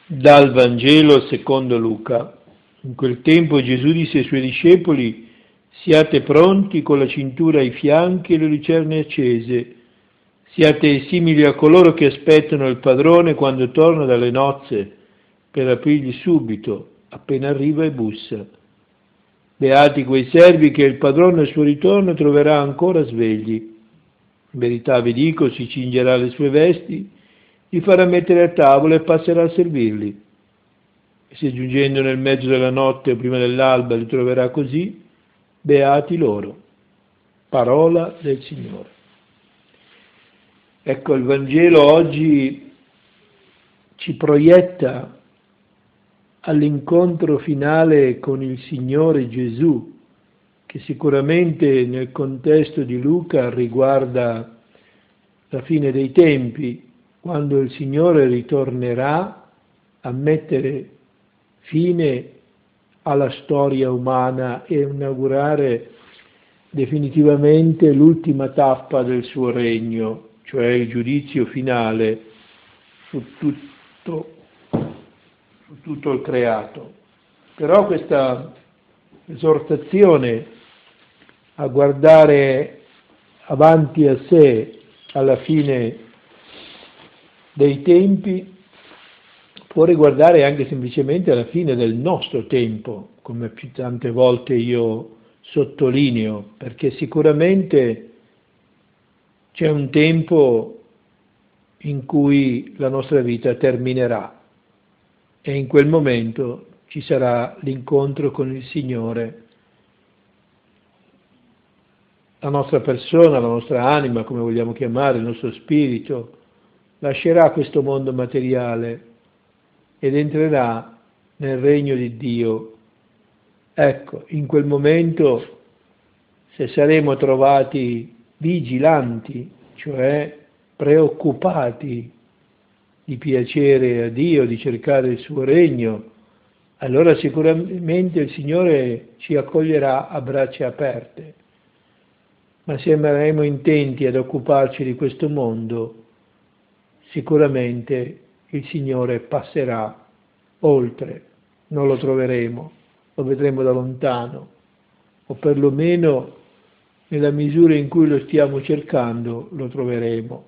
Dal Vangelo secondo Luca. In quel tempo Gesù disse ai suoi discepoli: siate pronti con la cintura ai fianchi e le lucerne accese. Siate simili a coloro che aspettano il padrone quando torna dalle nozze, per aprirgli subito, appena arriva e bussa. Beati quei servi che il padrone al suo ritorno troverà ancora svegli. In verità vi dico, si cingerà le sue vesti, li farà mettere a tavola e passerà a servirli. E se giungendo nel mezzo della notte o prima dell'alba li troverà così, beati loro. Parola del Signore. Ecco, il Vangelo oggi ci proietta all'incontro finale con il Signore Gesù, che sicuramente nel contesto di Luca riguarda la fine dei tempi, quando il Signore ritornerà a mettere fine alla storia umana e inaugurare definitivamente l'ultima tappa del suo regno, cioè il giudizio finale su tutto il creato. Però questa esortazione a guardare avanti a sé alla fine dei tempi può riguardare anche semplicemente alla fine del nostro tempo, come più tante volte io sottolineo, perché sicuramente c'è un tempo in cui la nostra vita terminerà e in quel momento ci sarà l'incontro con il Signore. La nostra persona, la nostra anima, come vogliamo chiamare, il nostro spirito, lascerà questo mondo materiale ed entrerà nel regno di Dio. Ecco, in quel momento, se saremo trovati vigilanti, cioè preoccupati di piacere a Dio, di cercare il suo regno, allora sicuramente il Signore ci accoglierà a braccia aperte. Ma se saremo intenti ad occuparci di questo mondo, sicuramente il Signore passerà oltre, non lo troveremo, lo vedremo da lontano, o perlomeno nella misura in cui lo stiamo cercando lo troveremo.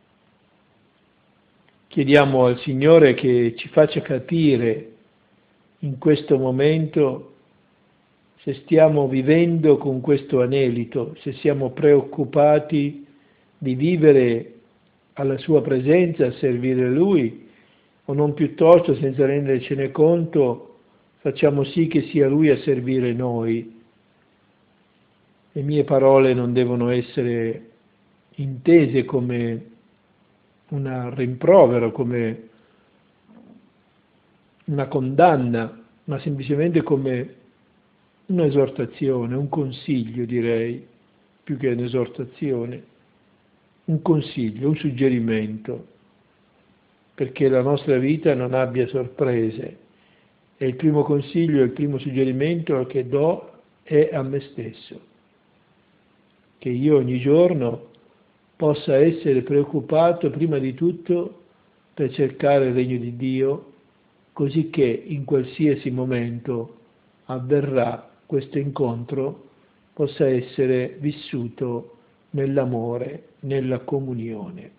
Chiediamo al Signore che ci faccia capire in questo momento se stiamo vivendo con questo anelito, se siamo preoccupati di vivere alla sua presenza, a servire Lui, o non piuttosto, senza rendercene conto, facciamo sì che sia Lui a servire noi. Le mie parole non devono essere intese come un rimprovero, come una condanna, ma semplicemente come un'esortazione, un consiglio direi, più che un'esortazione, un consiglio, un suggerimento, perché la nostra vita non abbia sorprese. E il primo consiglio, il primo suggerimento che do è a me stesso, che io ogni giorno possa essere preoccupato prima di tutto per cercare il regno di Dio, così che in qualsiasi momento avverrà questo incontro possa essere vissuto nell'amore, nella comunione.